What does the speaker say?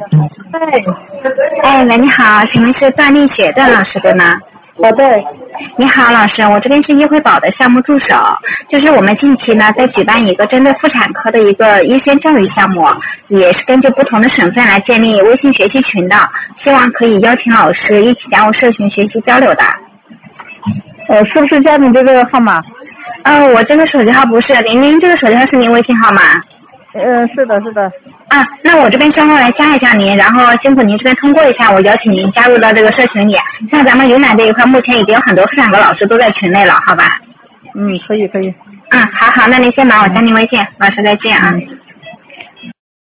对， 哎，喂，你好，请问是段丽雪段老师对吗？ 对。 你好，老师，我这边是医惠宝的项目助手，就是我们近期呢在举办一个针对妇产科的一个医宣教育项目，也是根据不同的省份来建立微信学习群的，希望可以邀请老师一起加入社群学习交流的。 是不是加你这个号码？ 我这个手机号不是，您这个手机号是您微信号吗？ 是的。 啊，那我这边稍后来加一下您，然后辛苦您这边通过一下，我邀请您加入到这个社群里。像咱们云南这一块，目前已经有很多妇产科老师都在群内了，好吧？ 可以。 好，那您先忙，我加您微信，老师再见啊。